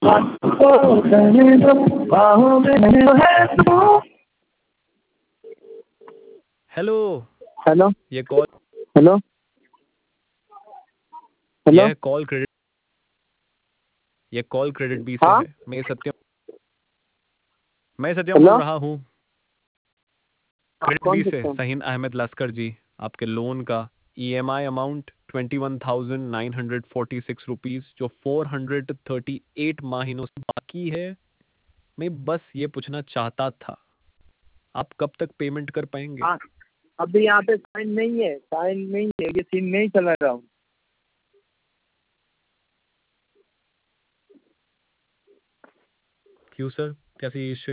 Hello. Hello ये call hello hello. यह call credit B से हाँ है। मैं सत्यम बोल हेलो। रहा हूँ। क्रेडिट कौन बी से सिस्टम? सहीन अहमद लस्कर जी, आपके लोन का ईएमआई अमाउंट 21,946 रुपीज जो 438 महीनों से बाकी है। मैं बस ये पूछना चाहता था, आप कब तक पेमेंट कर पाएंगे? हाँ, अभी यहाँ पे साइन नहीं है, ये सीन नहीं चला रहा हूँ। क्यों सर, कैसी इश्यू?